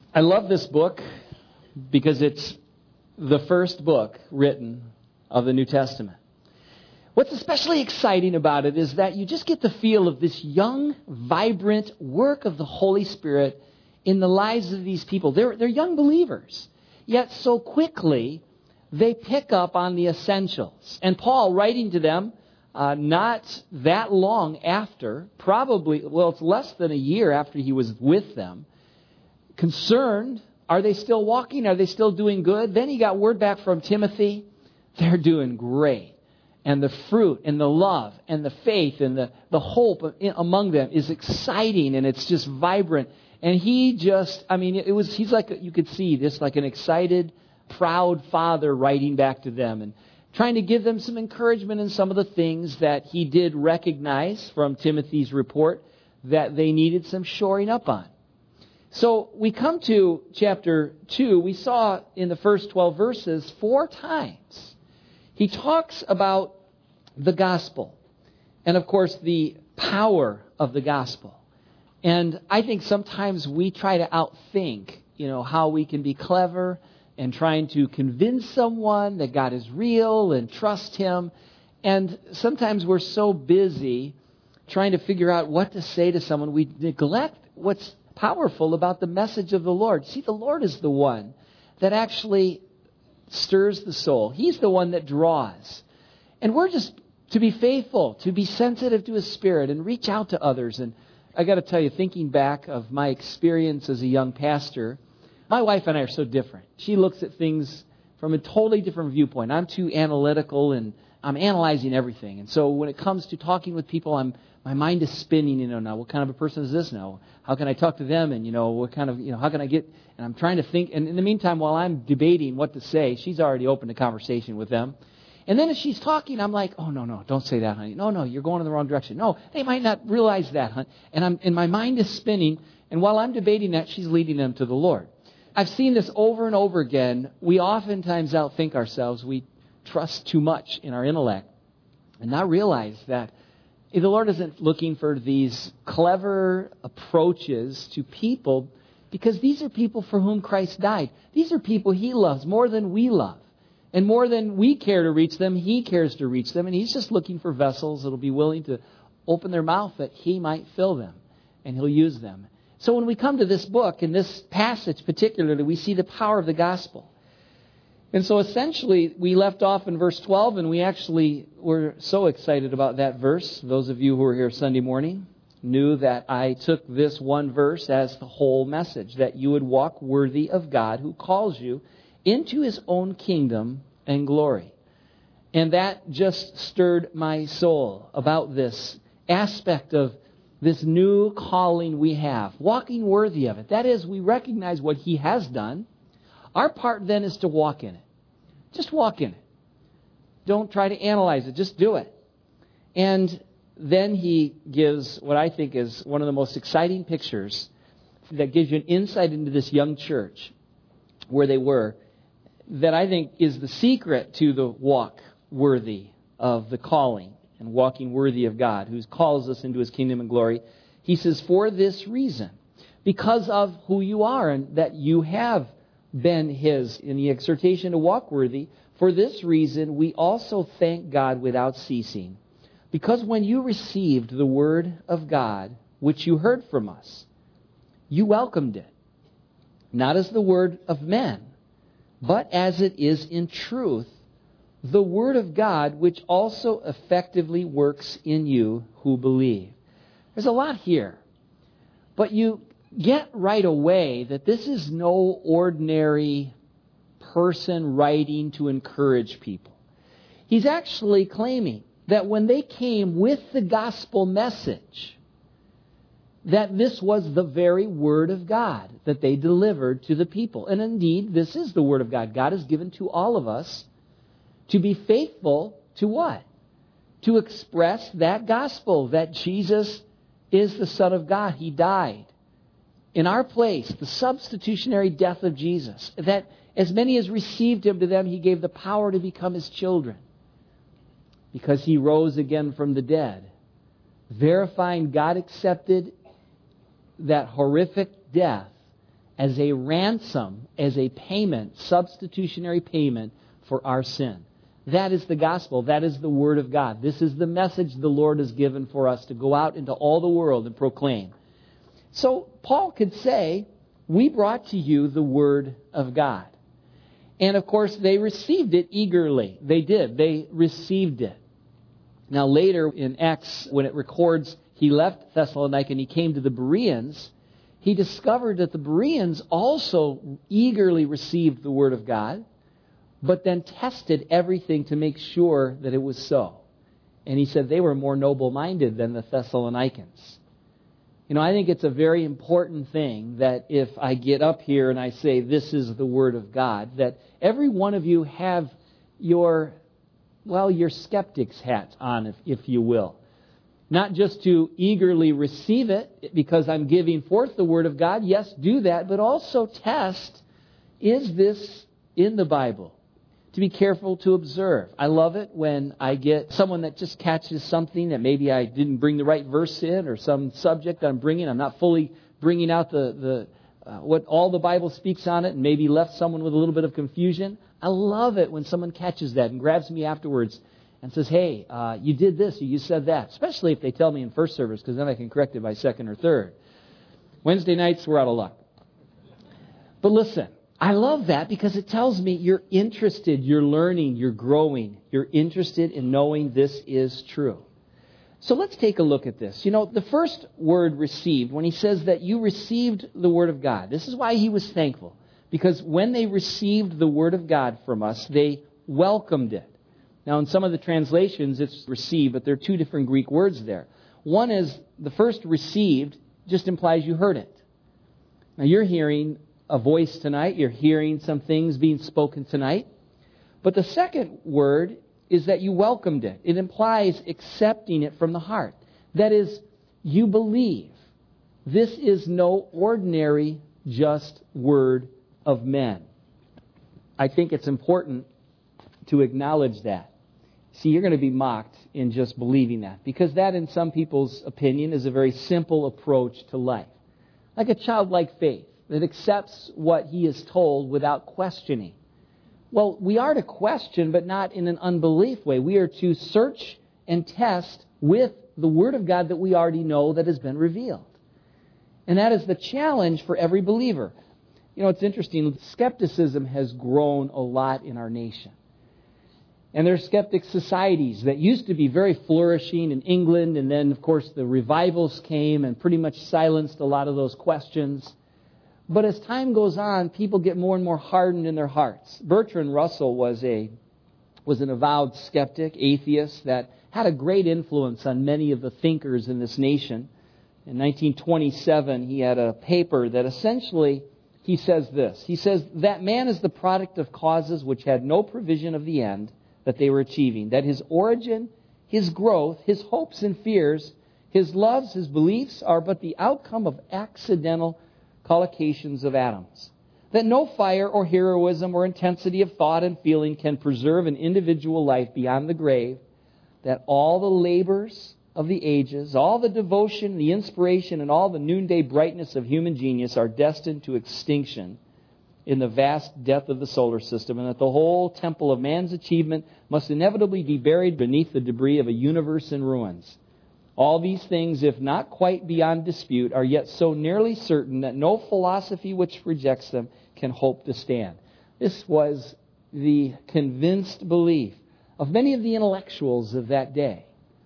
I love this book because it's the first book written of the New Testament. What's especially exciting about it is that you just get the feel of this young, vibrant work of the Holy Spirit in the lives of these people. They're young believers, yet so quickly they pick up on the essentials. And Paul, writing to them not that long after, it's less than a year after he was with them, concerned, are they still walking? Are they still doing good? Then he got word back from Timothy. They're doing great. And the fruit and the love and the faith and the hope among them is exciting, and it's just vibrant. And he's like, you could see this like an excited, proud father writing back to them and trying to give them some encouragement in some of the things that he did recognize from Timothy's report that they needed some shoring up on. So we come to chapter 2. We saw in the first 12 verses 4 times he talks about the gospel and, of course, the power of the gospel. And I think sometimes we try to outthink, how we can be clever and trying to convince someone that God is real and trust Him. And sometimes we're so busy trying to figure out what to say to someone, we neglect what's powerful about the message of the Lord. See, the Lord is the one that actually stirs the soul. He's the one that draws. And we're just to be faithful, to be sensitive to His Spirit and reach out to others. And I got to tell you, thinking back of my experience as a young pastor, my wife and I are so different. She looks at things from a totally different viewpoint. I'm too analytical and I'm analyzing everything. And so when it comes to talking with people, my mind is spinning, now what kind of a person is this now? How can I talk to them? And, what kind of, how can I get, and I'm trying to think. And in the meantime, while I'm debating what to say, she's already opened a conversation with them. And then as she's talking, I'm like, oh, no, don't say that, honey. No, you're going in the wrong direction. No, they might not realize that, honey. And my mind is spinning. And while I'm debating that, she's leading them to the Lord. I've seen this over and over again. We oftentimes outthink ourselves. We trust too much in our intellect and not realize that the Lord isn't looking for these clever approaches to people, because these are people for whom Christ died. These are people He loves more than we love. And more than we care to reach them, He cares to reach them. And He's just looking for vessels that will be willing to open their mouth that He might fill them. And He'll use them. So when we come to this book, in this passage particularly, we see the power of the gospel. And so essentially, we left off in verse 12, and we actually were so excited about that verse. Those of you who were here Sunday morning knew that I took this one verse as the whole message, that you would walk worthy of God who calls you into His own kingdom and glory. And that just stirred my soul about this aspect of this new calling we have, walking worthy of it. That is, we recognize what He has done. Our part then is to walk in it. Just walk in it. Don't try to analyze it. Just do it. And then he gives what I think is one of the most exciting pictures that gives you an insight into this young church where they were, that I think is the secret to the walk worthy of the calling and walking worthy of God, who calls us into His kingdom and glory. He says, for this reason, because of who you are and that you have been His, in the exhortation to walk worthy, for this reason we also thank God without ceasing. Because when you received the word of God, which you heard from us, you welcomed it, not as the word of men, but as it is in truth, the word of God, which also effectively works in you who believe. There's a lot here, but you get right away that this is no ordinary person writing to encourage people. He's actually claiming that when they came with the gospel message, that this was the very word of God that they delivered to the people. And indeed, this is the word of God. God has given to all of us to be faithful to what? To express that gospel, that Jesus is the Son of God. He died in our place, the substitutionary death of Jesus. That as many as received Him, to them He gave the power to become His children, because He rose again from the dead, verifying God accepted that horrific death as a ransom, as a payment, substitutionary payment for our sin. That is the gospel. That is the Word of God. This is the message the Lord has given for us to go out into all the world and proclaim. So Paul could say, we brought to you the Word of God. And of course, they received it eagerly. They did. They received it. Now later in Acts, when it records he left Thessalonica and he came to the Bereans, he discovered that the Bereans also eagerly received the Word of God, but then tested everything to make sure that it was so. And he said they were more noble-minded than the Thessalonians. You know, I think it's a very important thing that if I get up here and I say this is the Word of God, that every one of you have your skeptic's hat on, if you will. Not just to eagerly receive it because I'm giving forth the Word of God. Yes, do that, but also test, is this in the Bible? To be careful to observe. I love it when I get someone that just catches something that maybe I didn't bring the right verse in, or some subject I'm bringing. I'm not fully bringing out what all the Bible speaks on it, and maybe left someone with a little bit of confusion. I love it when someone catches that and grabs me afterwards and says, hey, you did this or you said that. Especially if they tell me in first service, because then I can correct it by second or third. Wednesday nights, we're out of luck. But listen, I love that because it tells me you're interested, you're learning, you're growing, you're interested in knowing this is true. So let's take a look at this. You know, the first word received, when he says that you received the Word of God, this is why he was thankful. Because when they received the Word of God from us, they welcomed it. Now, in some of the translations, it's received, but there are two different Greek words there. One is, the first received just implies you heard it. Now, you're hearing a voice tonight. You're hearing some things being spoken tonight. But the second word is that you welcomed it. It implies accepting it from the heart. That is, you believe. This is no ordinary, just word of men. I think it's important to acknowledge that. See, you're going to be mocked in just believing that, because that, in some people's opinion, is a very simple approach to life. Like a childlike faith that accepts what he is told without questioning. Well, we are to question, but not in an unbelief way. We are to search and test with the Word of God that we already know that has been revealed. And that is the challenge for every believer. You know, it's interesting. Skepticism has grown a lot in our nation. And there are skeptic societies that used to be very flourishing in England. And then, of course, the revivals came and pretty much silenced a lot of those questions. But as time goes on, people get more and more hardened in their hearts. Bertrand Russell was an avowed skeptic, atheist, that had a great influence on many of the thinkers in this nation. In 1927, he had a paper that essentially, he says this. He says that man is the product of causes which had no provision of the end that they were achieving. That his origin, his growth, his hopes and fears, his loves, his beliefs are but the outcome of accidental collocations of atoms. That no fire or heroism or intensity of thought and feeling can preserve an individual life beyond the grave. That all the labors of the ages, all the devotion, the inspiration, and all the noonday brightness of human genius are destined to extinction in the vast death of the solar system, and that the whole temple of man's achievement must inevitably be buried beneath the debris of a universe in ruins. All these things, if not quite beyond dispute, are yet so nearly certain that no philosophy which rejects them can hope to stand. This was the convinced belief of many of the intellectuals of that day.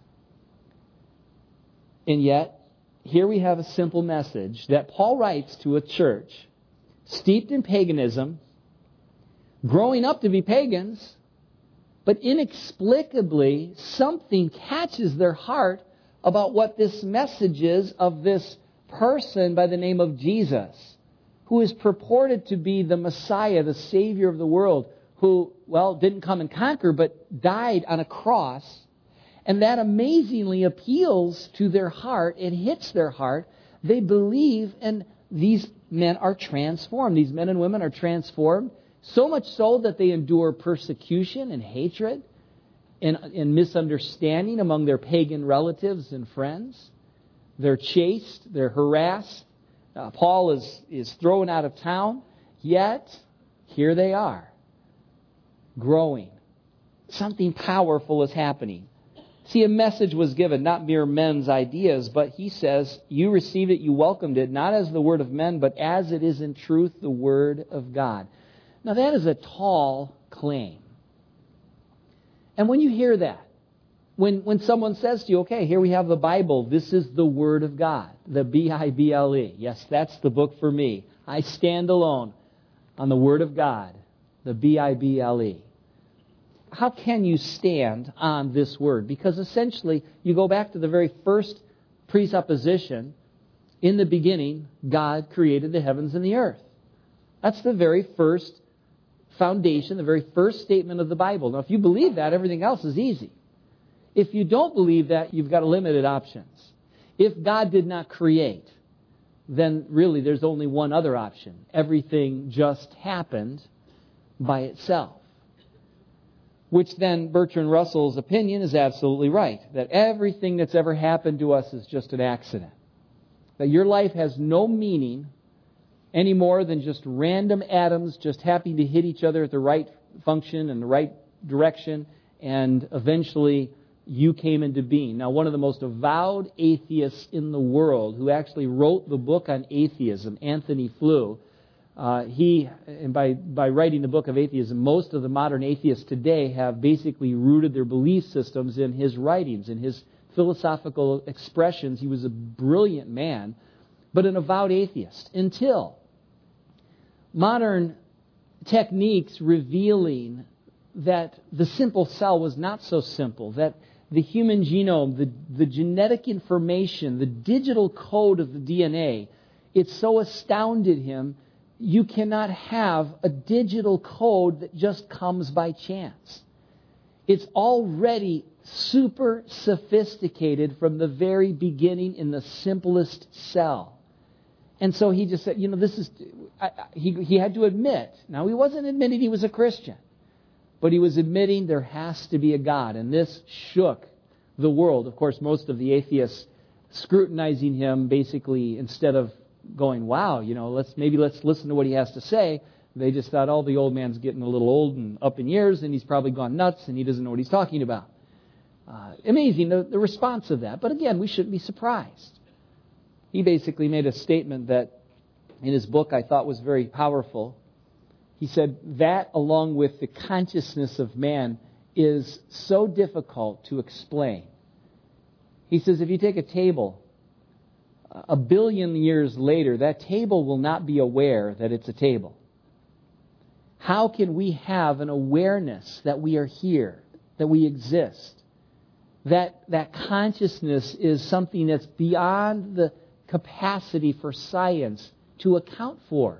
And yet, here we have a simple message that Paul writes to a church steeped in paganism, growing up to be pagans, but inexplicably something catches their heart about what this message is of this person by the name of Jesus, who is purported to be the Messiah, the Savior of the world, who, didn't come and conquer, but died on a cross. And that amazingly appeals to their heart and hits their heart. They believe, and these men are transformed. These men and women are transformed, so much so that they endure persecution and hatred and misunderstanding among their pagan relatives and friends. They're chased, they're harassed, Paul is thrown out of town, yet here they are, growing. Something powerful is happening. See, a message was given, not mere men's ideas, but he says, you received it, you welcomed it, not as the word of men, but as it is in truth the word of God. Now that is a tall claim. And when you hear that, when someone says to you, okay, here we have the Bible, this is the word of God, the Bible. Yes, that's the book for me. I stand alone on the word of God, the Bible. How can you stand on this word? Because essentially, you go back to the very first presupposition. In the beginning, God created the heavens and the earth. That's the very first foundation, the very first statement of the Bible. Now, if you believe that, everything else is easy. If you don't believe that, you've got limited options. If God did not create, then really there's only one other option. Everything just happened by itself. Which then, Bertrand Russell's opinion is absolutely right. That everything that's ever happened to us is just an accident. That your life has no meaning any more than just random atoms just happening to hit each other at the right function and the right direction, and eventually you came into being. Now, one of the most avowed atheists in the world, who actually wrote the book on atheism, Anthony Flew, by writing the book of atheism, most of the modern atheists today have basically rooted their belief systems in his writings, in his philosophical expressions. He was a brilliant man, but an avowed atheist, until modern techniques revealing that the simple cell was not so simple, that the human genome, the genetic information, the digital code of the DNA, it so astounded him. You cannot have a digital code that just comes by chance. It's already super sophisticated from the very beginning in the simplest cell. And so he just said, this is... He had to admit. Now, he wasn't admitting he was a Christian, but he was admitting there has to be a God. And this shook the world. Of course, most of the atheists scrutinizing him, basically, instead of going, wow, let's listen to what he has to say. They just thought, the old man's getting a little old and up in years, and he's probably gone nuts, and he doesn't know what he's talking about. Amazing, the response of that. But again, we shouldn't be surprised. He basically made a statement that in his book I thought was very powerful. He said, that along with the consciousness of man is so difficult to explain. He says, if you take a table, 1 billion years later, that table will not be aware that it's a table. How can we have an awareness that we are here, that we exist? That consciousness is something that's beyond the capacity for science to account for.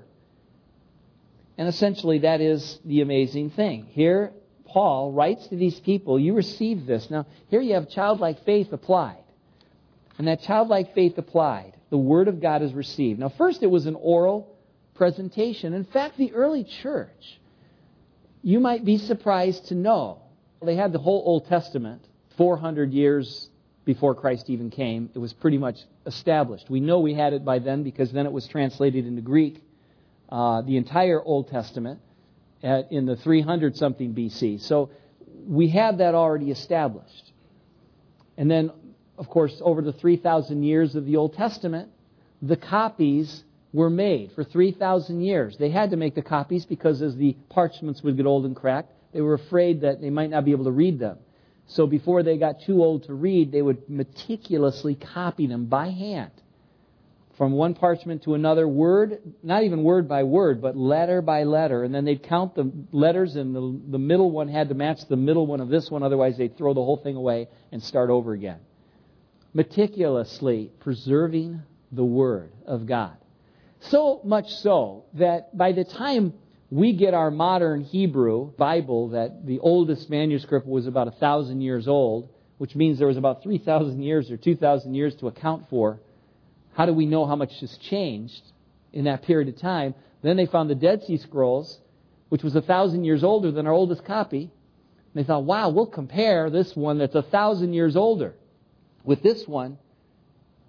And essentially that is the amazing thing. Here, Paul writes to these people, you received this. Now, here you have childlike faith applied. And that childlike faith applied, the Word of God is received. Now, first it was an oral presentation. In fact, the early church, you might be surprised to know, they had the whole Old Testament 400 years before Christ even came. It was pretty much established. We know we had it by then because then it was translated into Greek, the entire Old Testament, in the 300-something BC. So we had that already established. And then, of course, over the 3,000 years of the Old Testament, the copies were made for 3,000 years. They had to make the copies because as the parchments would get old and cracked, they were afraid that they might not be able to read them. So before they got too old to read, they would meticulously copy them by hand from one parchment to another, word, not even word by word, but letter by letter. And then they'd count the letters, and the middle one had to match the middle one of this one. Otherwise, they'd throw the whole thing away and start over again. Meticulously preserving the Word of God. So much so that by the time we get our modern Hebrew Bible, that the oldest manuscript was about 1,000 years old, which means there was about 3,000 years or 2,000 years to account for. How do we know how much has changed in that period of time? Then they found the Dead Sea Scrolls, which was 1,000 years older than our oldest copy. And they thought, wow, we'll compare this one that's 1,000 years older with this one.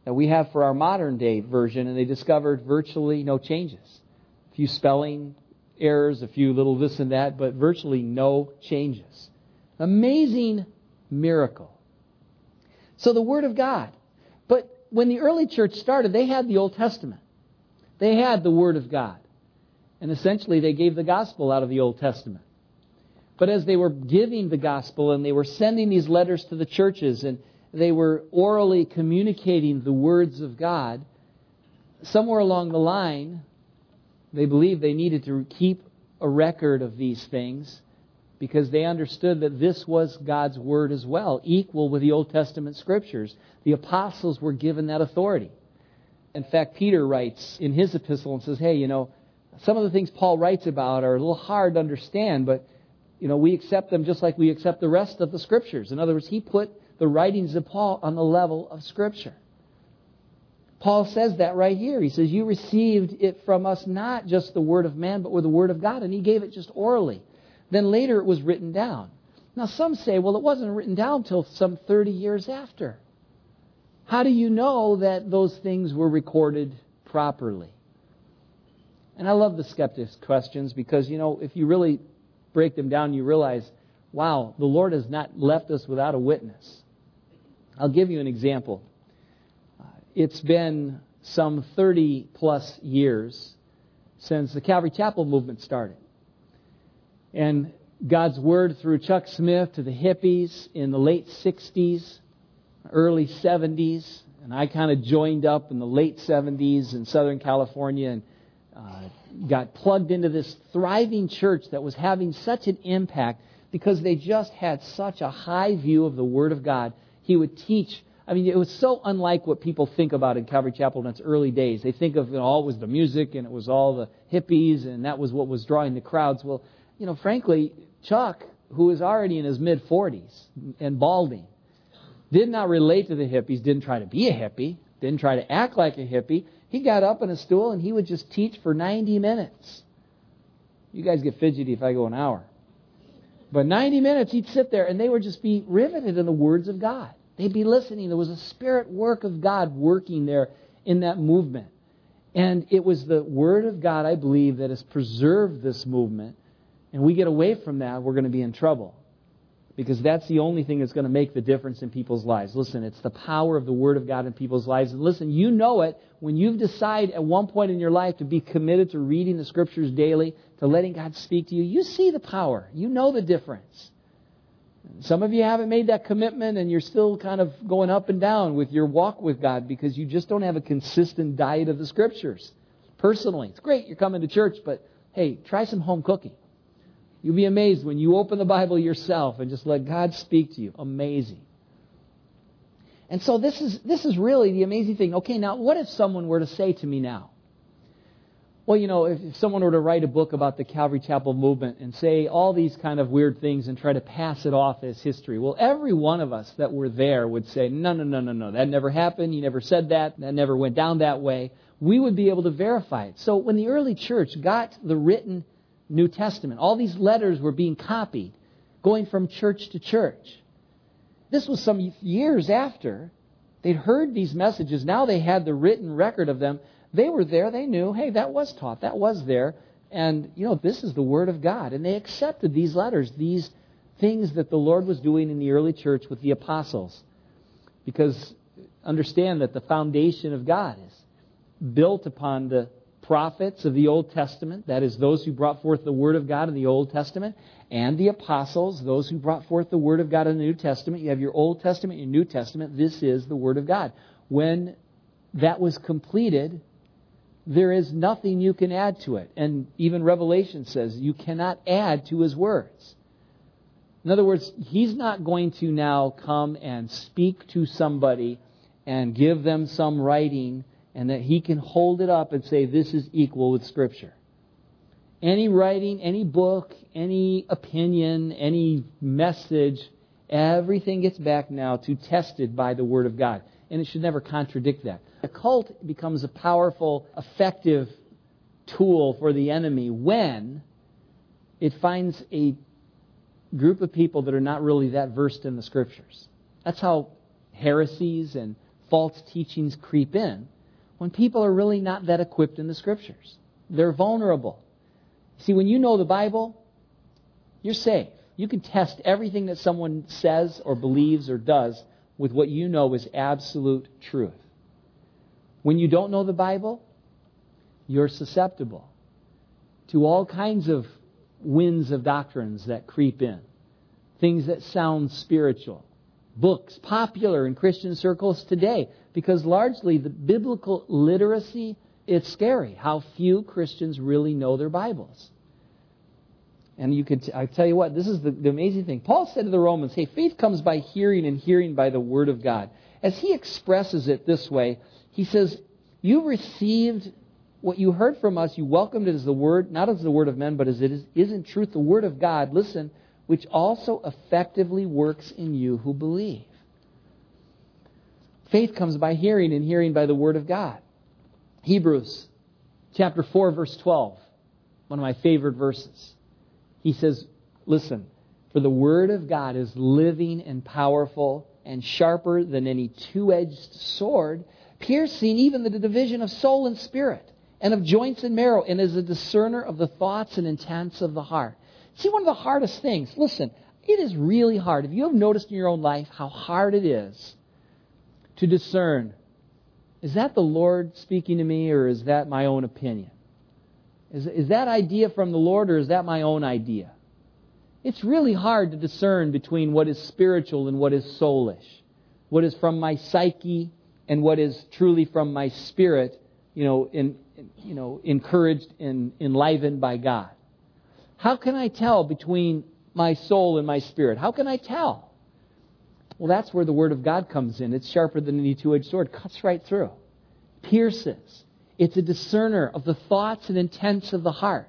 that we have for our modern day version, and they discovered virtually no changes. A few spelling errors, a few little this and that, but virtually no changes. Amazing miracle. So the Word of God. But when the early church started, they had the Old Testament. They had the Word of God. And essentially they gave the gospel out of the Old Testament. But as they were giving the gospel and they were sending these letters to the churches and they were orally communicating the words of God, somewhere along the line, they believed they needed to keep a record of these things because they understood that this was God's Word as well, equal with the Old Testament Scriptures. The apostles were given that authority. In fact, Peter writes in his epistle and says, hey, some of the things Paul writes about are a little hard to understand, but we accept them just like we accept the rest of the Scriptures. In other words, he put the writings of Paul on the level of Scripture. Paul says that right here. He says, you received it from us not just the word of man, but with the Word of God. And he gave it just orally. Then later it was written down. Now some say, well, it wasn't written down till some 30 years after. How do you know that those things were recorded properly? And I love the skeptics' questions because, if you really break them down, you realize, wow, the Lord has not left us without a witness. I'll give you an example. It's been some 30 plus years since the Calvary Chapel movement started. And God's Word through Chuck Smith to the hippies in the late 60s, early 70s, and I kind of joined up in the late 70s in Southern California and got plugged into this thriving church that was having such an impact because they just had such a high view of the Word of God. He would teach. It was so unlike what people think about in Calvary Chapel in its early days. They think of all it was the music and it was all the hippies and that was what was drawing the crowds. Well, frankly, Chuck, who was already in his mid-40s and balding, did not relate to the hippies, didn't try to be a hippie, didn't try to act like a hippie. He got up on a stool and he would just teach for 90 minutes. You guys get fidgety if I go an hour. But 90 minutes he'd sit there and they would just be riveted in the words of God. They'd be listening. There was a spirit work of God working there in that movement. And it was the Word of God, I believe, that has preserved this movement. And we get away from that, we're going to be in trouble. Because that's the only thing that's going to make the difference in people's lives. Listen, it's the power of the Word of God in people's lives. And listen, you know it when you've decided at one point in your life to be committed to reading the Scriptures daily, to letting God speak to you. You see the power. You know the difference. Some of you haven't made that commitment and you're still kind of going up and down with your walk with God because you just don't have a consistent diet of the Scriptures. Personally, it's great you're coming to church, but hey, try some home cooking. You'll be amazed when you open the Bible yourself and just let God speak to you. Amazing. And so this is really the amazing thing. Okay, now what if someone were to say to me now, well, if someone were to write a book about the Calvary Chapel movement and say all these kind of weird things and try to pass it off as history, well, every one of us that were there would say, no, that never happened. You never said that. That never went down that way. We would be able to verify it. So when the early church got the written New Testament, all these letters were being copied, going from church to church. This was some years after they'd heard these messages. Now they had the written record of them. They were there. They knew, hey, that was taught. That was there. And, this is the Word of God. And they accepted these letters, these things that the Lord was doing in the early church with the apostles. Because understand that the foundation of God is built upon the prophets of the Old Testament, that is, those who brought forth the Word of God in the Old Testament, and the apostles, those who brought forth the Word of God in the New Testament. You have your Old Testament, your New Testament. This is the Word of God. When that was completed, there is nothing you can add to it. And even Revelation says you cannot add to His words. In other words, He's not going to now come and speak to somebody and give them some writing and that He can hold it up and say, this is equal with Scripture. Any writing, any book, any opinion, any message, everything gets back now to tested by the Word of God. And it should never contradict that. A cult becomes a powerful, effective tool for the enemy when it finds a group of people that are not really that versed in the Scriptures. That's how heresies and false teachings creep in when people are really not that equipped in the Scriptures. They're vulnerable. See, when you know the Bible, you're safe. You can test everything that someone says or believes or does with what you know is absolute truth. When you don't know the Bible, you're susceptible to all kinds of winds of doctrines that creep in. Things that sound spiritual. Books popular in Christian circles today, because largely the biblical literacy, it's scary how few Christians really know their Bibles. And I tell you what, this is the amazing thing. Paul said to the Romans, hey, faith comes by hearing and hearing by the Word of God. As he expresses it this way, he says, you received what you heard from us, you welcomed it as the Word, not as the Word of men, but as it is in truth the Word of God. Listen, which also effectively works in you who believe. Faith comes by hearing and hearing by the Word of God. Hebrews chapter 4, verse 12, one of my favorite verses. He says, listen, for the Word of God is living and powerful and sharper than any two-edged sword, piercing even the division of soul and spirit and of joints and marrow, and is a discerner of the thoughts and intents of the heart. See, one of the hardest things, listen, it is really hard. If you have noticed in your own life how hard it is to discern, is that the Lord speaking to me or is that my own opinion? Is that idea from the Lord or is that my own idea? It's really hard to discern between what is spiritual and what is soulish. What is from my psyche and what is truly from my spirit, encouraged and enlivened by God. How can I tell between my soul and my spirit? How can I tell? Well, that's where the Word of God comes in. It's sharper than any two-edged sword. Cuts right through. Pierces. It's a discerner of the thoughts and intents of the heart.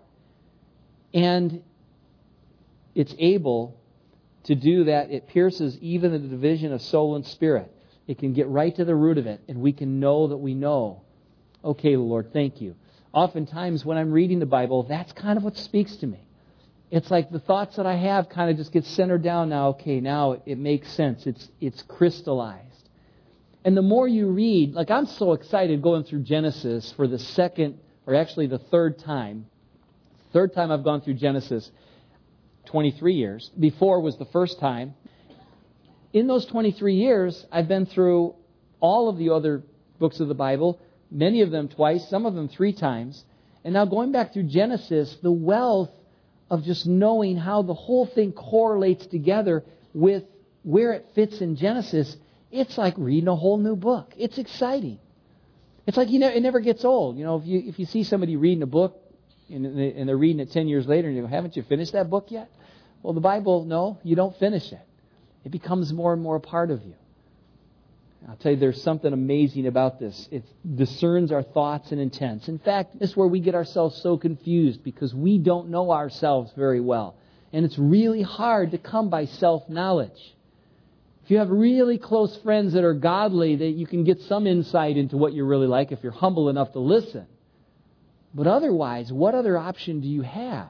And it's able to do that. It pierces even the division of soul and spirit. It can get right to the root of it. And we can know that we know. Okay, Lord, thank you. Oftentimes when I'm reading the Bible, that's kind of what speaks to me. It's like the thoughts that I have kind of just get centered down now. Okay, now it makes sense. It's crystallized. And the more you read, like I'm so excited going through Genesis for the second, or actually the third time. Third time I've gone through Genesis, 23 years. Before was the first time. In those 23 years, I've been through all of the other books of the Bible, many of them twice, some of them 3 times. And now going back through Genesis, the wealth of just knowing how the whole thing correlates together with where it fits in Genesis, it's like reading a whole new book. It's exciting. It's like it never gets old. If you see somebody reading a book and they're reading it 10 years later and you go, haven't you finished that book yet? Well, the Bible, no, you don't finish it. It becomes more and more a part of you. I'll tell you, there's something amazing about this. It discerns our thoughts and intents. In fact, this is where we get ourselves so confused because we don't know ourselves very well. And it's really hard to come by self-knowledge. If you have really close friends that are godly, that you can get some insight into what you're really like if you're humble enough to listen. But otherwise, what other option do you have?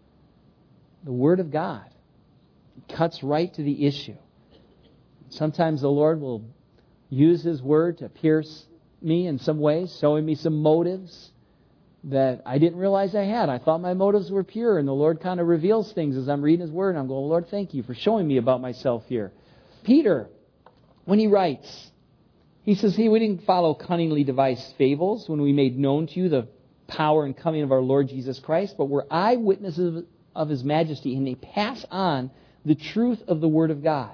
The Word of God. It cuts right to the issue. Sometimes the Lord will use His Word to pierce me in some ways, showing me some motives that I didn't realize I had. I thought my motives were pure, and the Lord kind of reveals things as I'm reading His Word, and I'm going, Lord, thank you for showing me about myself here. Peter, when he writes, he says, we didn't follow cunningly devised fables when we made known to you the power and coming of our Lord Jesus Christ, but we're eyewitnesses of His majesty, and they pass on the truth of the Word of God.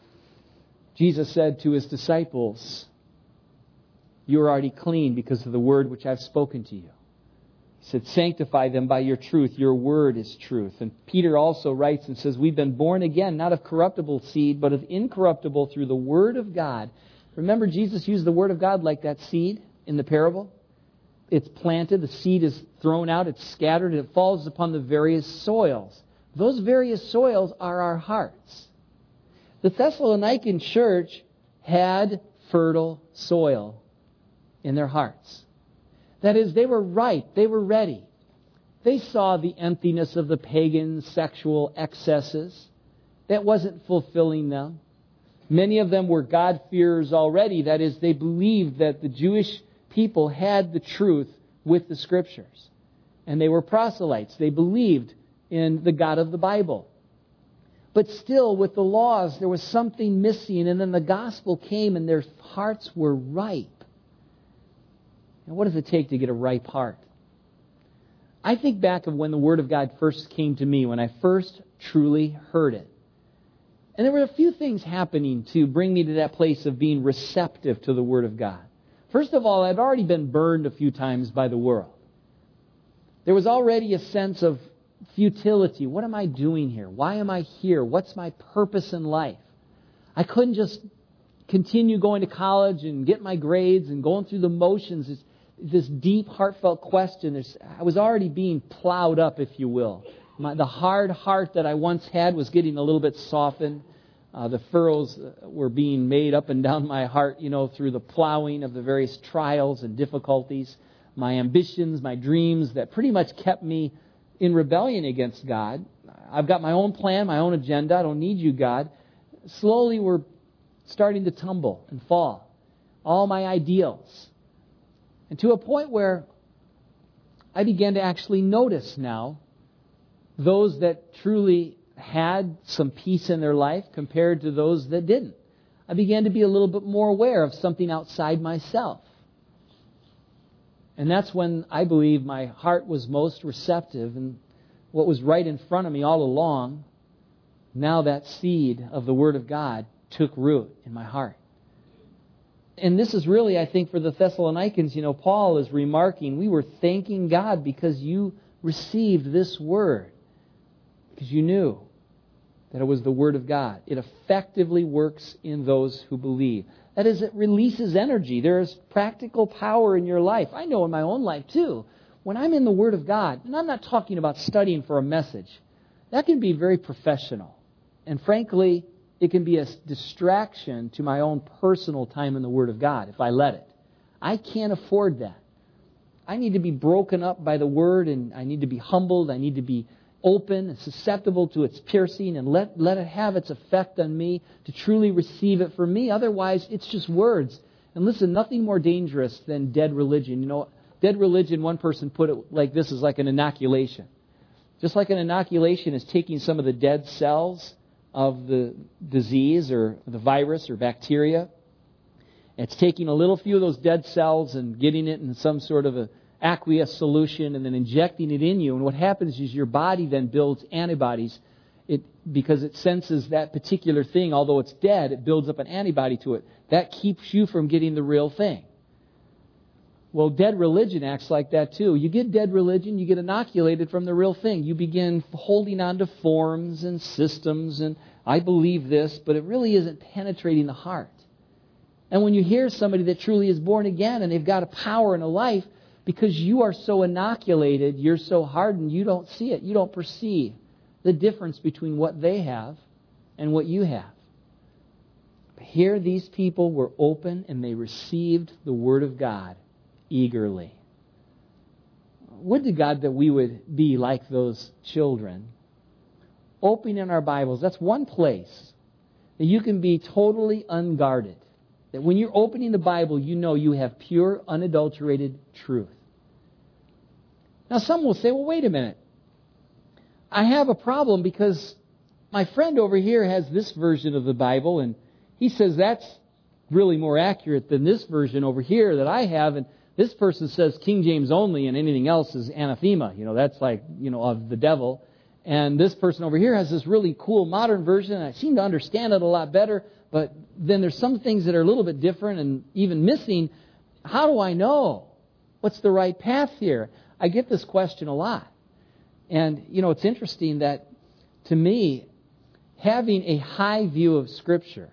Jesus said to His disciples, you are already clean because of the word which I've spoken to you. He said, sanctify them by your truth. Your word is truth. And Peter also writes and says, we've been born again, not of corruptible seed, but of incorruptible through the word of God. Remember, Jesus used the word of God like that seed in the parable. It's planted, the seed is thrown out, it's scattered, and it falls upon the various soils. Those various soils are our hearts. The Thessalonican church had fertile soil in their hearts. That is, they were ripe, they were ready. They saw the emptiness of the pagan sexual excesses. That wasn't fulfilling them. Many of them were God-fearers already. That is, they believed that the Jewish people had the truth with the Scriptures. And they were proselytes. They believed in the God of the Bible. But still, with the laws, there was something missing. And then the gospel came and their hearts were ripe. And what does it take to get a ripe heart? I think back of when the Word of God first came to me, when I first truly heard it. And there were a few things happening to bring me to that place of being receptive to the Word of God. First of all, I'd already been burned a few times by the world. There was already a sense of futility. What am I doing here? Why am I here? What's my purpose in life? I couldn't just continue going to college and get my grades and going through the motions. This deep, heartfelt question. I was already being plowed up, if you will. The hard heart that I once had was getting a little bit softened. The furrows were being made up and down my heart, through the plowing of the various trials and difficulties. My ambitions, my dreams that pretty much kept me in rebellion against God. I've got my own plan, my own agenda. I don't need you, God. Slowly we're starting to tumble and fall. All my ideals. And to a point where I began to actually notice now those that truly had some peace in their life compared to those that didn't. I began to be a little bit more aware of something outside myself. And that's when I believe my heart was most receptive, and what was right in front of me all along, now that seed of the Word of God took root in my heart. And this is really, I think, for the Thessalonians, Paul is remarking, we were thanking God because you received this Word. Because you knew that it was the Word of God. It effectively works in those who believe. That is, it releases energy. There is practical power in your life. I know in my own life, too. When I'm in the Word of God, and I'm not talking about studying for a message, that can be very professional. And frankly, it can be a distraction to my own personal time in the Word of God if I let it. I can't afford that. I need to be broken up by the Word, and I need to be humbled. I need to be open and susceptible to its piercing, and let it have its effect on me to truly receive it for me. Otherwise, it's just words. And listen, nothing more dangerous than dead religion. Dead religion, one person put it like this, is like an inoculation. Just like an inoculation is taking some of the dead cells of the disease or the virus or bacteria. It's taking a little few of those dead cells and getting it in some sort of a aqueous solution and then injecting it in you. And what happens is your body then builds antibodies. Because it senses that particular thing, although it's dead, it builds up an antibody to it. That keeps you from getting the real thing. Well, dead religion acts like that too. You get dead religion, you get inoculated from the real thing. You begin holding on to forms and systems and I believe this, but it really isn't penetrating the heart. And when you hear somebody that truly is born again and they've got a power and a life, because you are so inoculated, you're so hardened, you don't see it. You don't perceive the difference between what they have and what you have. But here these people were open and they received the Word of God eagerly. Would to God that we would be like those children. Opening our Bibles, that's one place that you can be totally unguarded. That when you're opening the Bible, you know you have pure, unadulterated truth. Now some will say, well, wait a minute. I have a problem because my friend over here has this version of the Bible and he says that's really more accurate than this version over here that I have. And this person says King James only and anything else is anathema. That's like, of the devil. And this person over here has this really cool modern version and I seem to understand it a lot better. But then there's some things that are a little bit different and even missing. How do I know what's the right path here? I get this question a lot. And, it's interesting that, to me, having a high view of Scripture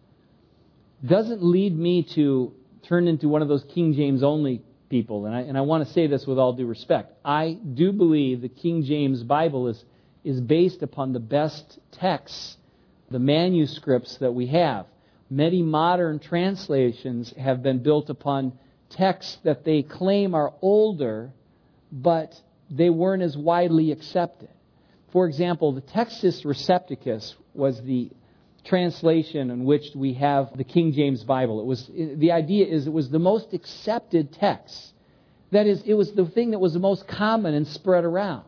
doesn't lead me to turn into one of those King James only people. And I want to say this with all due respect. I do believe the King James Bible is based upon the best texts, the manuscripts that we have. Many modern translations have been built upon texts that they claim are older, but they weren't as widely accepted. For example, the Textus Receptus was the translation in which we have the King James Bible. The idea is it was the most accepted text. That is, it was the thing that was the most common and spread around.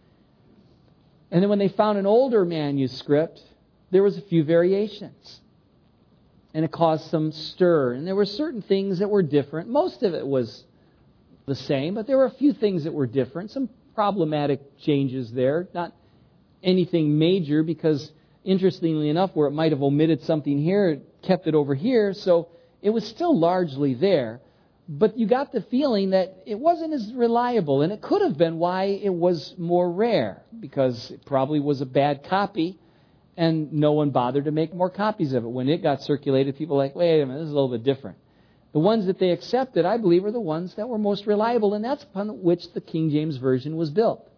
And then when they found an older manuscript, there was a few variations. And it caused some stir. And there were certain things that were different. Most of it was the same, but there were a few things that were different. Some problematic changes there. Not anything major, because interestingly enough, where it might have omitted something here, it kept it over here. So it was still largely there. But you got the feeling that it wasn't as reliable. And it could have been why it was more rare, because it probably was a bad copy. And no one bothered to make more copies of it. When it got circulated, people were like, wait a minute, this is a little bit different. The ones that they accepted, I believe, are the ones that were most reliable, and that's upon which the King James Version was built.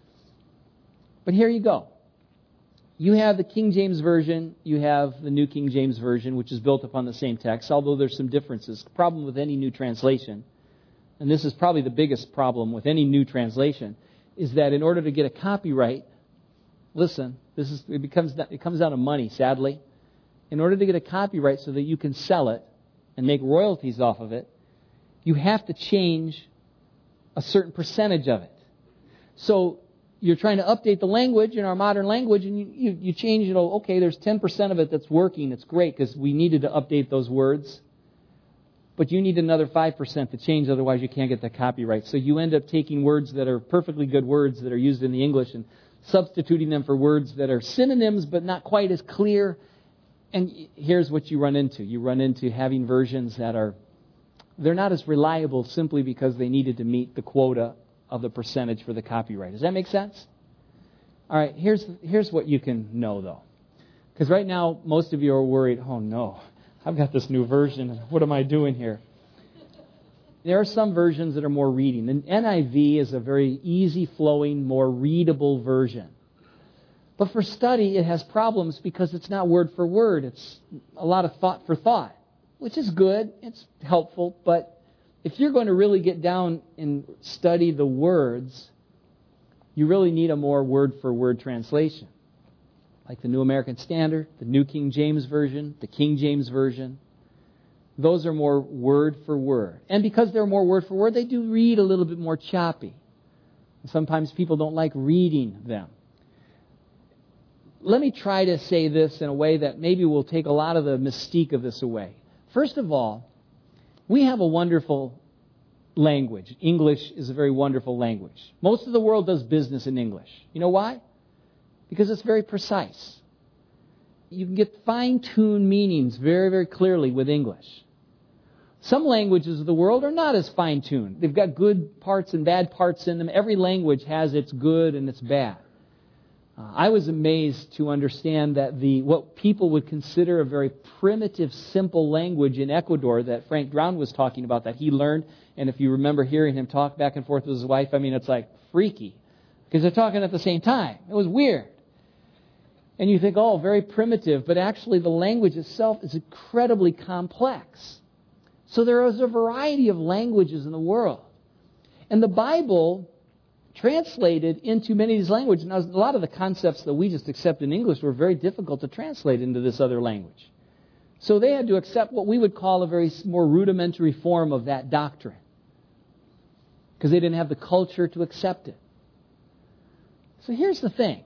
But here you go. You have the King James Version, you have the New King James Version, which is built upon the same text, although there's some differences. The problem with any new translation, and this is probably the biggest problem with any new translation, is that in order to get a copyright, listen, it comes down to money, sadly. In order to get a copyright so that you can sell it and make royalties off of it, you have to change a certain percentage of it. So you're trying to update the language in our modern language, and you change it. Okay, there's 10% of it that's working. It's great because we needed to update those words. But you need another 5% to change, otherwise you can't get the copyright. So you end up taking words that are perfectly good words that are used in the English and substituting them for words that are synonyms but not quite as clear. And here's what you run into. You run into having versions that they're not as reliable simply because they needed to meet the quota of the percentage for the copyright. Does that make sense? All right, here's what you can know, though. Because right now, most of you are worried, oh no, I've got this new version. What am I doing here? There are some versions that are more reading. The NIV is a very easy-flowing, more readable version. But for study, it has problems because it's not word for word. It's a lot of thought for thought, which is good. It's helpful. But if you're going to really get down and study the words, you really need a more word-for-word translation. Like the New American Standard, the New King James Version, the King James Version. Those are more word for word. And because they're more word for word, they do read a little bit more choppy. Sometimes people don't like reading them. Let me try to say this in a way that maybe will take a lot of the mystique of this away. First of all, we have a wonderful language. English is a very wonderful language. Most of the world does business in English. You know why? Because it's very precise. You can get fine-tuned meanings very, very clearly with English. Some languages of the world are not as fine-tuned. They've got good parts and bad parts in them. Every language has its good and its bad. I was amazed to understand that what people would consider a very primitive, simple language in Ecuador that Frank Brown was talking about, that he learned, and if you remember hearing him talk back and forth with his wife, I mean, it's like freaky, because they're talking at the same time. It was weird. And you think, oh, very primitive, but actually the language itself is incredibly complex. So there is a variety of languages in the world. And the Bible translated into many of these languages. Now, a lot of the concepts that we just accept in English were very difficult to translate into this other language. So they had to accept what we would call a very more rudimentary form of that doctrine, because they didn't have the culture to accept it. So here's the thing.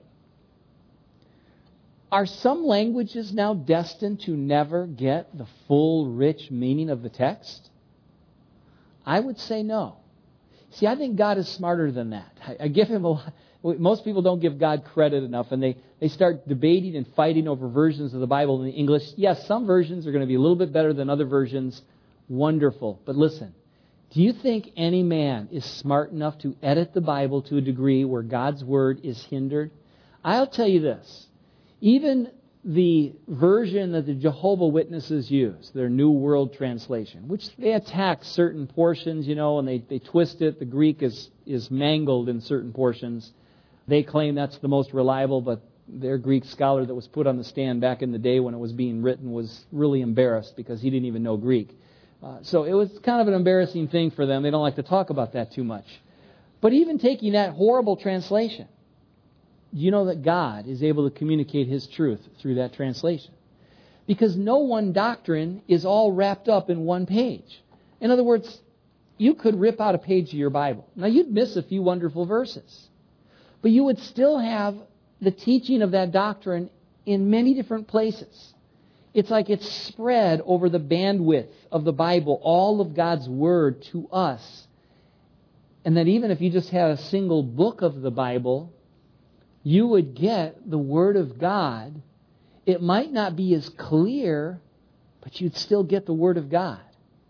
Are some languages now destined to never get the full, rich meaning of the text? I would say no. See, I think God is smarter than that. I give him a lot. Most people don't give God credit enough, and they start debating and fighting over versions of the Bible in English. Yes, some versions are going to be a little bit better than other versions. Wonderful. But listen, do you think any man is smart enough to edit the Bible to a degree where God's Word is hindered? I'll tell you this. Even the version that the Jehovah Witnesses use, their New World Translation, which they attack certain portions, and they twist it. The Greek is mangled in certain portions. They claim that's the most reliable, but their Greek scholar that was put on the stand back in the day when it was being written was really embarrassed because he didn't even know Greek. So it was kind of an embarrassing thing for them. They don't like to talk about that too much. But even taking that horrible translation, you know that God is able to communicate His truth through that translation. Because no one doctrine is all wrapped up in one page. In other words, you could rip out a page of your Bible. Now, you'd miss a few wonderful verses. But you would still have the teaching of that doctrine in many different places. It's like it's spread over the bandwidth of the Bible, all of God's Word to us. And that even if you just had a single book of the Bible, you would get the Word of God. It might not be as clear, but you'd still get the Word of God.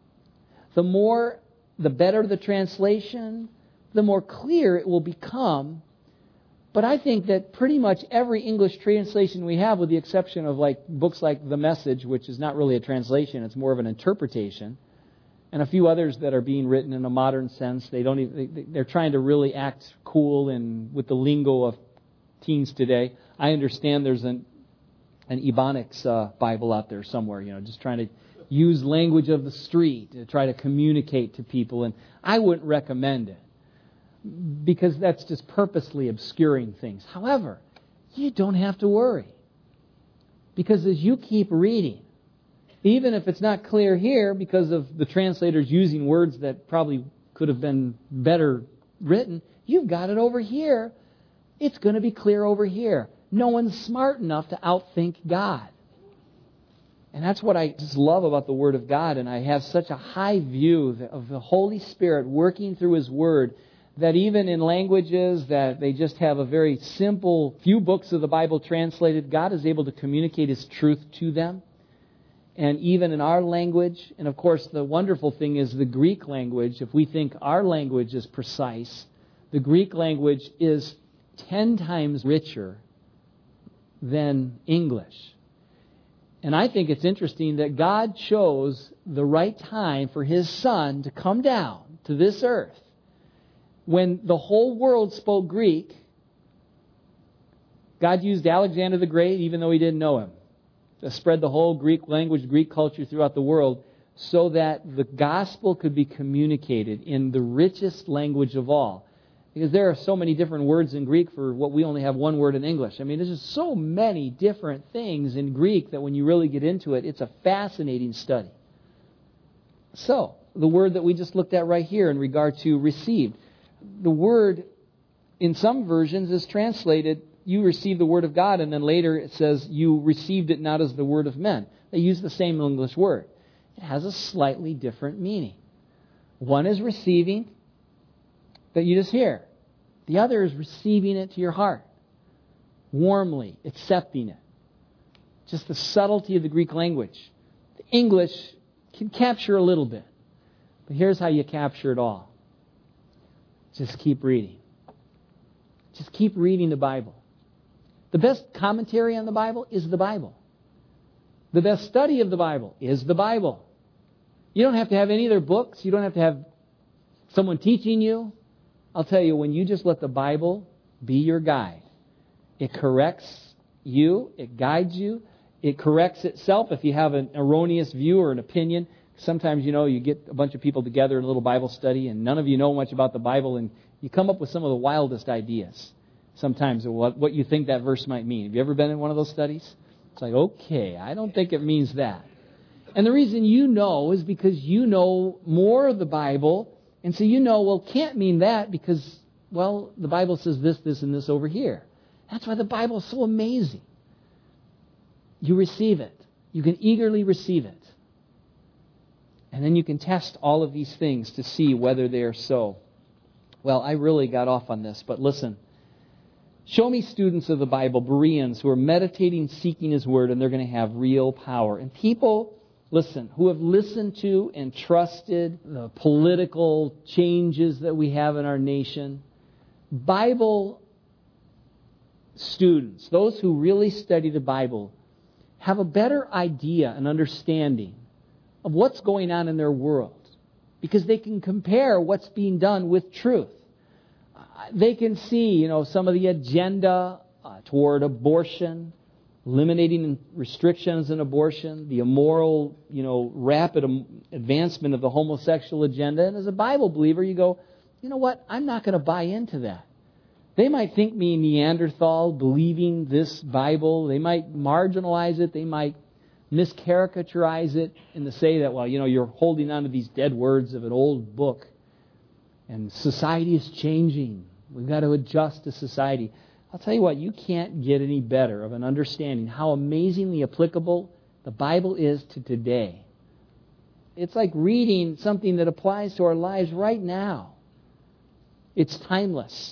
The better the translation, the more clear it will become. But I think that pretty much every English translation we have, with the exception of books like The Message, which is not really a translation, it's more of an interpretation, and a few others that are being written in a modern sense, they're trying to really act cool and with the lingo of teens today. I understand there's an Ebonics Bible out there somewhere, just trying to use language of the street to try to communicate to people, and I wouldn't recommend it, because that's just purposely obscuring things. However, you don't have to worry. Because as you keep reading, even if it's not clear here because of the translators using words that probably could have been better written, you've got it over here. It's going to be clear over here. No one's smart enough to outthink God. And that's what I just love about the Word of God. And I have such a high view of the Holy Spirit working through His Word, that even in languages that they just have a very simple few books of the Bible translated, God is able to communicate His truth to them. And even in our language, and of course the wonderful thing is the Greek language, if we think our language is precise, the Greek language is 10 times richer than English. And I think it's interesting that God chose the right time for His Son to come down to this earth. When the whole world spoke Greek, God used Alexander the Great, even though he didn't know him, to spread the whole Greek language, Greek culture throughout the world, so that the gospel could be communicated in the richest language of all. Because there are so many different words in Greek for what we only have one word in English. I mean, there's just so many different things in Greek that when you really get into it, it's a fascinating study. So, the word that we just looked at right here in regard to received. The word, in some versions, is translated, you received the Word of God, and then later it says, you received it not as the word of men. They use the same English word. It has a slightly different meaning. One is receiving, that you just hear. The other is receiving it to your heart, warmly accepting it. Just the subtlety of the Greek language. The English can capture a little bit, but here's how you capture it all. Just keep reading. Just keep reading the Bible. The best commentary on the Bible is the Bible. The best study of the Bible is the Bible. You don't have to have any other books. You don't have to have someone teaching you. I'll tell you, when you just let the Bible be your guide, it corrects you, it guides you, it corrects itself if you have an erroneous view or an opinion. Sometimes, you get a bunch of people together in a little Bible study and none of you know much about the Bible, and you come up with some of the wildest ideas sometimes of what you think that verse might mean. Have you ever been in one of those studies? It's like, okay, I don't think it means that. And the reason you know is because you know more of the Bible, and so can't mean that because, the Bible says this, this, and this over here. That's why the Bible is so amazing. You receive it. You can eagerly receive it. And then you can test all of these things to see whether they are so. Well, I really got off on this, but listen. Show me students of the Bible, Bereans, who are meditating, seeking His Word, and they're going to have real power. And people, listen, who have listened to and trusted the political changes that we have in our nation, Bible students, those who really study the Bible, have a better idea and understanding of what's going on in their world, because they can compare what's being done with truth. They can see, some of the agenda toward abortion, eliminating restrictions in abortion, the immoral, rapid advancement of the homosexual agenda. And as a Bible believer, you go, you know what? I'm not going to buy into that. They might think me Neanderthal believing this Bible. They might marginalize it. They might miscaricaturize it and to say that, well, you're holding on to these dead words of an old book. And society is changing. We've got to adjust to society. I'll tell you what, you can't get any better of an understanding how amazingly applicable the Bible is to today. It's like reading something that applies to our lives right now. It's timeless.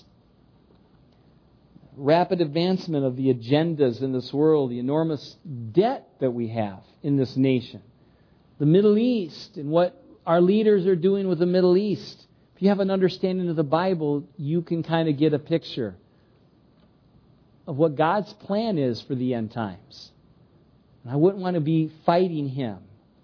Rapid advancement of the agendas in this world, the enormous debt that we have in this nation, the Middle East and what our leaders are doing with the Middle East. If you have an understanding of the Bible, you can kind of get a picture of what God's plan is for the end times. And I wouldn't want to be fighting Him.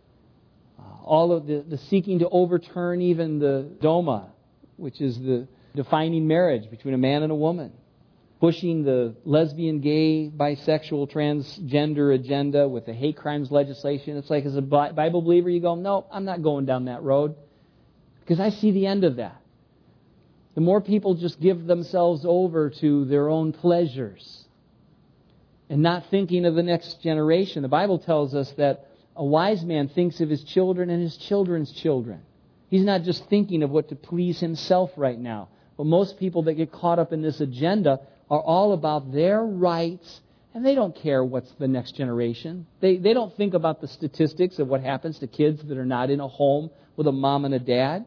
All of the seeking to overturn even the Doma, which is the defining marriage between a man and a woman. Pushing the lesbian, gay, bisexual, transgender agenda with the hate crimes legislation. It's like, as a Bible believer, you go, no, I'm not going down that road. Because I see the end of that. The more people just give themselves over to their own pleasures and not thinking of the next generation. The Bible tells us that a wise man thinks of his children and his children's children. He's not just thinking of what to please himself right now. But most people that get caught up in this agenda are all about their rights, and they don't care what's the next generation. They don't think about the statistics of what happens to kids that are not in a home with a mom and a dad.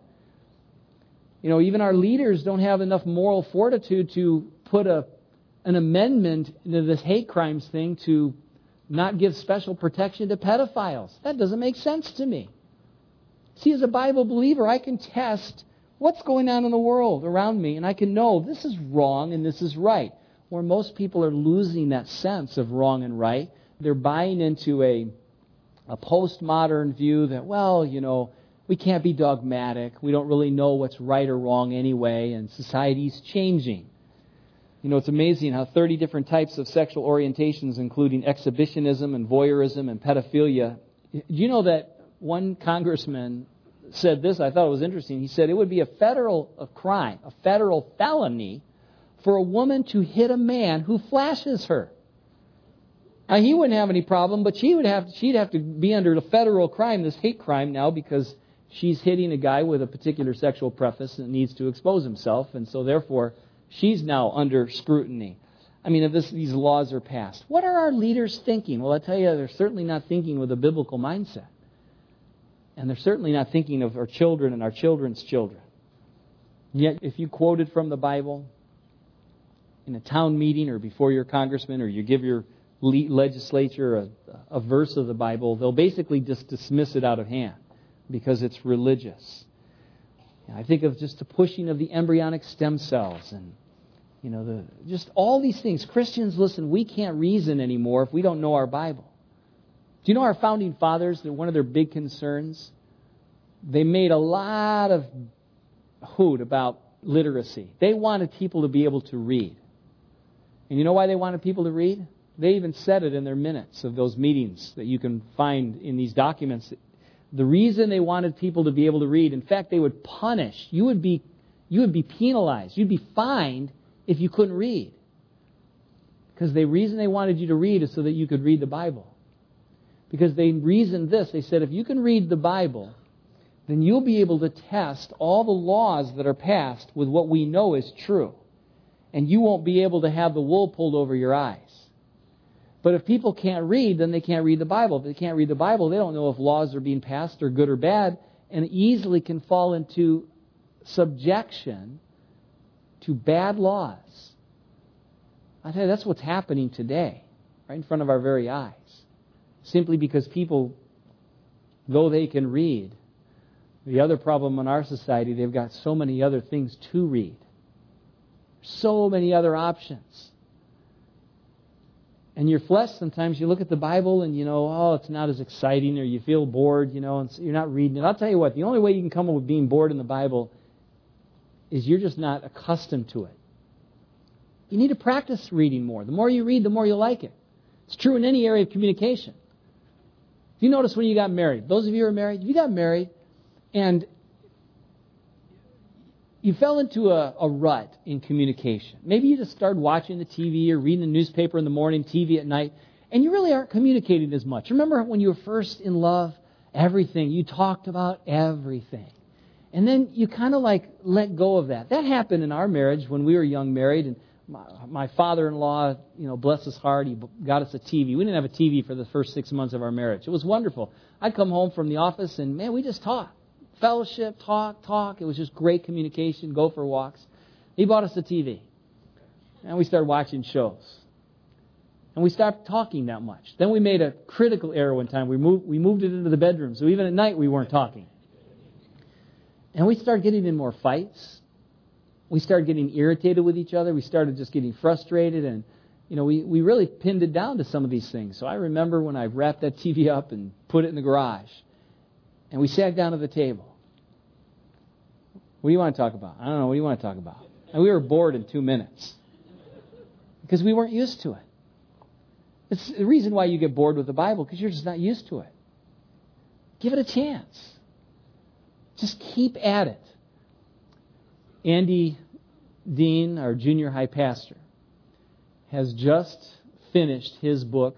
Even our leaders don't have enough moral fortitude to put an amendment into this hate crimes thing to not give special protection to pedophiles. That doesn't make sense to me. See, as a Bible believer, I can test what's going on in the world around me, and I can know this is wrong and this is right. Where most people are losing that sense of wrong and right, they're buying into a postmodern view that, we can't be dogmatic. We don't really know what's right or wrong anyway, and society's changing. It's amazing how 30 different types of sexual orientations, including exhibitionism and voyeurism and pedophilia. Do you know that one congressman said this? I thought it was interesting. He said it would be a federal crime, a federal felony, for a woman to hit a man who flashes her. Now, he wouldn't have any problem, but she'd have to be under the federal crime, this hate crime now, because she's hitting a guy with a particular sexual preference that needs to expose himself, and so therefore she's now under scrutiny. If these laws are passed, what are our leaders thinking? Well, I tell you, they're certainly not thinking with a biblical mindset. And they're certainly not thinking of our children and our children's children. Yet, if you quoted from the Bible in a town meeting or before your congressman, or you give your legislature a verse of the Bible, they'll basically just dismiss it out of hand because it's religious. I think of just the pushing of the embryonic stem cells and just all these things. Christians, listen, we can't reason anymore if we don't know our Bible. Do you know our founding fathers, that one of their big concerns, they made a lot of hoot about literacy. They wanted people to be able to read. And you know why they wanted people to read? They even said it in their minutes of those meetings that you can find in these documents. The reason they wanted people to be able to read, in fact, they would punish. You would be penalized. You'd be fined if you couldn't read. Because the reason they wanted you to read is so that you could read the Bible. Because they reasoned this. They said, if you can read the Bible, then you'll be able to test all the laws that are passed with what we know is true. And you won't be able to have the wool pulled over your eyes. But if people can't read, then they can't read the Bible. If they can't read the Bible, they don't know if laws are being passed are good or bad, and easily can fall into subjection to bad laws. I tell you, that's what's happening today, right in front of our very eyes. Simply because people, though they can read, the other problem in our society, they've got so many other things to read. So many other options. And your flesh, sometimes you look at the Bible and it's not as exciting, or you feel bored, and so you're not reading it. I'll tell you what, the only way you can come up with being bored in the Bible is you're just not accustomed to it. You need to practice reading more. The more you read, the more you like it. It's true in any area of communication. You notice when you got married, those of you who are married, you got married and you fell into a rut in communication. Maybe you just started watching the TV or reading the newspaper in the morning, TV at night, And you really aren't communicating as much. Remember when you were first in love? Everything. You talked about everything. And then you kind of like let go of that. That happened in our marriage when we were young married. And my father-in-law, bless his heart, he got us a TV. We didn't have a TV for the first 6 months of our marriage. It was wonderful. I'd come home from the office and, man, we just talked. Fellowship, talk. It was just great communication, go for walks. He bought us a TV. And we started watching shows. And we stopped talking that much. Then we made a critical error one time. We moved it into the bedroom. So even at night we weren't talking. And we started getting in more fights. We started getting irritated with each other. We started just getting frustrated. And, we really pinned it down to some of these things. So I remember when I wrapped that TV up and put it in the garage. And we sat down at the table. What do you want to talk about? I don't know. What do you want to talk about? And we were bored in 2 minutes. Because we weren't used to it. It's the reason why you get bored with the Bible, because you're just not used to it. Give it a chance. Just keep at it. Andy Dean, our junior high pastor, has just finished his book,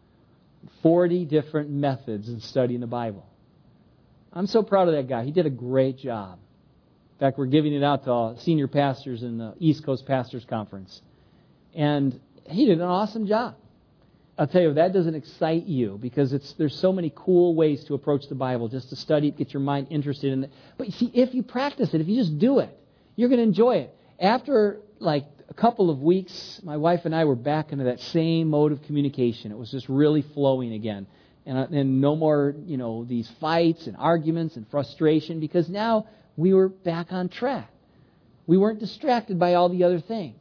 40 Different Methods in Studying the Bible. I'm so proud of that guy. He did a great job. In fact, we're giving it out to all senior pastors in the East Coast Pastors Conference. And he did an awesome job. I'll tell you, if that doesn't excite you, because there's so many cool ways to approach the Bible, just to study it, get your mind interested in it. But you see, if you practice it, if you just do it, you're going to enjoy it. After like a couple of weeks, my wife and I were back into that same mode of communication. It was just really flowing again. And no more, these fights and arguments and frustration, because now we were back on track. We weren't distracted by all the other things.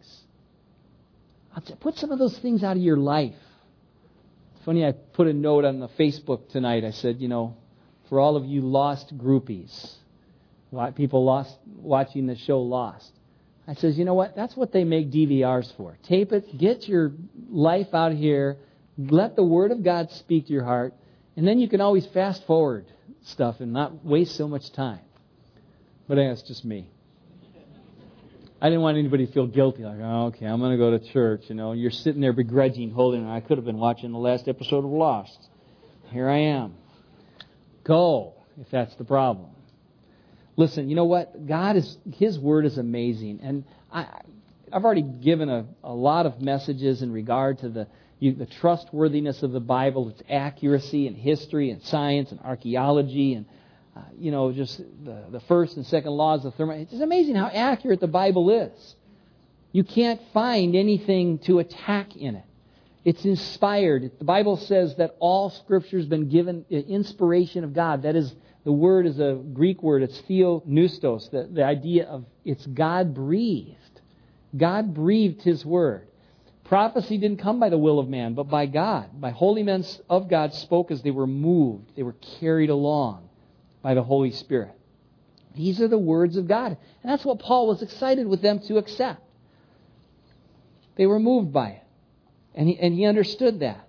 I'll say, put some of those things out of your life. Funny, I put a note on the Facebook tonight. I said, for all of you Lost groupies, people lost watching the show Lost. I says, you know what? That's what they make DVRs for. Tape it, get your life out here, let the Word of God speak to your heart, and then you can always fast forward stuff and not waste so much time. But that's just me. I didn't want anybody to feel guilty, like, oh, okay, I'm going to go to church. You're sitting there begrudging, holding, I could have been watching the last episode of Lost. Here I am. Go, if that's the problem. Listen, you know what? His Word is amazing. And I've already given a lot of messages in regard to the trustworthiness of the Bible, its accuracy and history and science and archaeology and just the first and second laws of thermodynamics. It's amazing how accurate the Bible is. You can't find anything to attack in it. It's inspired. The Bible says that all Scripture has been given inspiration of God. That is, the word is a Greek word. It's theopneustos, the idea of it's God-breathed. God breathed His Word. Prophecy didn't come by the will of man, but by God. By holy men of God spoke as they were moved. They were carried along by the Holy Spirit. These are the words of God. And that's what Paul was excited with them to accept. They were moved by it. And he understood that.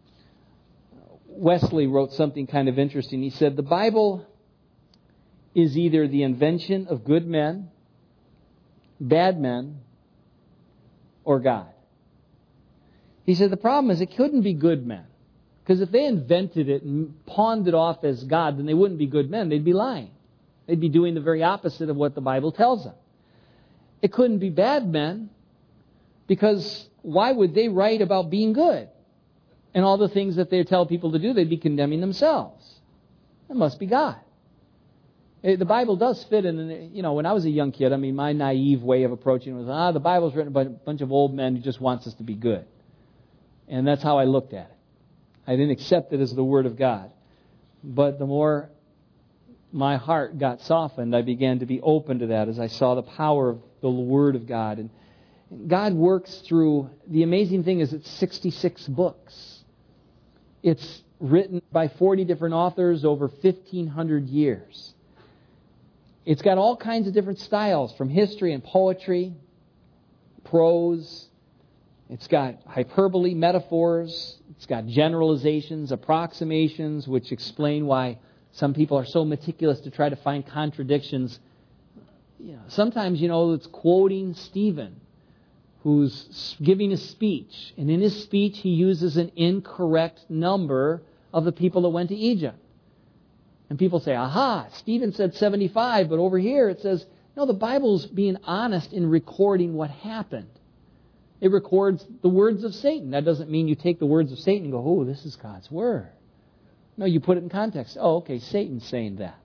Wesley wrote something kind of interesting. He said, the Bible is either the invention of good men, bad men, or God. He said the problem is it couldn't be good men. Because if they invented it and pawned it off as God, then they wouldn't be good men. They'd be lying. They'd be doing the very opposite of what the Bible tells them. It couldn't be bad men, because why would they write about being good? And all the things that they tell people to do, they'd be condemning themselves. It must be God. The Bible does fit in, when I was a young kid, my naive way of approaching it was, the Bible's written by a bunch of old men who just wants us to be good. And that's how I looked at it. I didn't accept it as the Word of God. But the more my heart got softened, I began to be open to that as I saw the power of the Word of God. And God works through, the amazing thing is it's 66 books. It's written by 40 different authors over 1,500 years. It's got all kinds of different styles, from history and poetry, prose. It's got hyperbole, metaphors. It's got generalizations, approximations, which explain why some people are so meticulous to try to find contradictions. Sometimes, it's quoting Stephen, who's giving a speech. And in his speech, he uses an incorrect number of the people that went to Egypt. And people say, aha, Stephen said 75, but over here it says, no, the Bible's being honest in recording what happened. It records the words of Satan. That doesn't mean you take the words of Satan and go, oh, this is God's word. No, you put it in context. Oh, okay, Satan's saying that.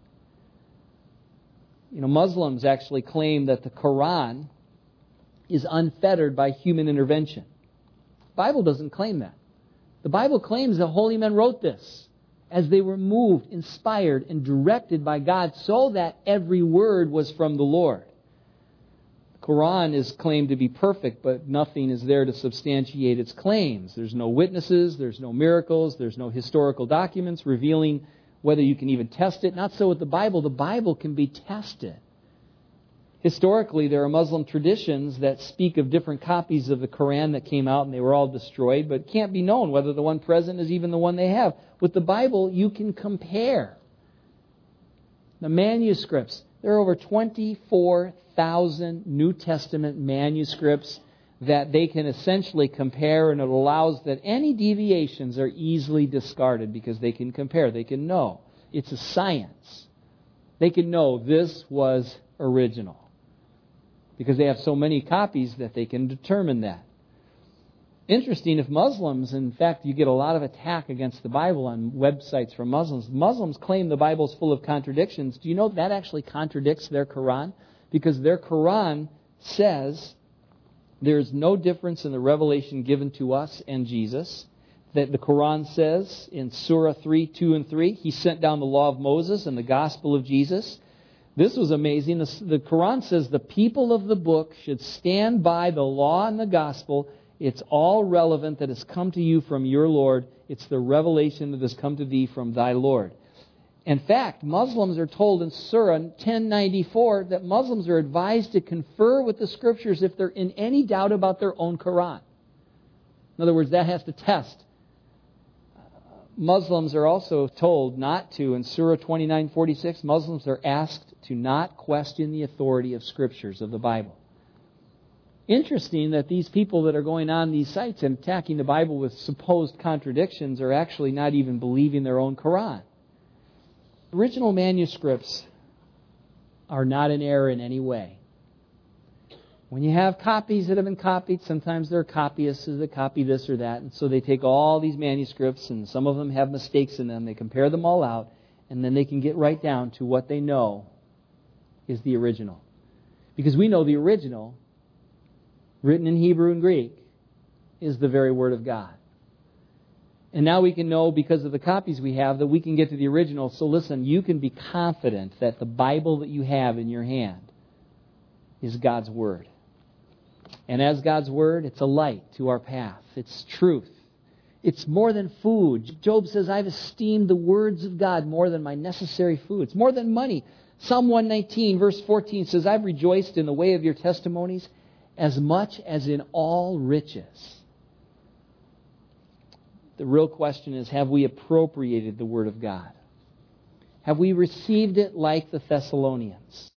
Muslims actually claim that the Quran is unfettered by human intervention. The Bible doesn't claim that. The Bible claims that holy men wrote this as they were moved, inspired, and directed by God so that every word was from the Lord. The Quran is claimed to be perfect, but nothing is there to substantiate its claims. There's no witnesses, there's no miracles, there's no historical documents revealing whether you can even test it. Not so with the Bible. The Bible can be tested. Historically, there are Muslim traditions that speak of different copies of the Quran that came out and they were all destroyed, but it can't be known whether the one present is even the one they have. With the Bible, you can compare. The manuscripts, there are over 24,000 New Testament manuscripts that they can essentially compare, and it allows that any deviations are easily discarded because they can compare, they can know. It's a science. They can know this was original because they have so many copies that they can determine that. Interesting, if Muslims, in fact, you get a lot of attack against the Bible on websites from Muslims. Muslims claim the Bible is full of contradictions. Do you know that actually contradicts their Quran? Because their Quran says there is no difference in the revelation given to us and Jesus. That the Quran says in Surah 3, 2 and 3, He sent down the law of Moses and the gospel of Jesus. This was amazing. The Quran says the people of the book should stand by the law and the gospel. It's all relevant that has come to you from your Lord. It's the revelation that has come to thee from thy Lord. In fact, Muslims are told in Surah 1094 that Muslims are advised to confer with the Scriptures if they're in any doubt about their own Quran. In other words, that has to test. Muslims are also told not to, in Surah 29:46, Muslims are asked to not question the authority of Scriptures of the Bible. Interesting that these people that are going on these sites and attacking the Bible with supposed contradictions are actually not even believing their own Quran. Original manuscripts are not in error in any way. When you have copies that have been copied, sometimes there are copyists that copy this or that, and so they take all these manuscripts, and some of them have mistakes in them. They compare them all out, and then they can get right down to what they know is the original. Because we know the original, written in Hebrew and Greek, is the very Word of God. And now we can know, because of the copies we have, that we can get to the original. So listen, you can be confident that the Bible that you have in your hand is God's Word. And as God's Word, it's a light to our path. It's truth. It's more than food. Job says, I've esteemed the words of God more than my necessary food. It's more than money. Psalm 119, verse 14 says, I've rejoiced in the way of your testimonies as much as in all riches. The real question is, have we appropriated the Word of God? Have we received it like the Thessalonians?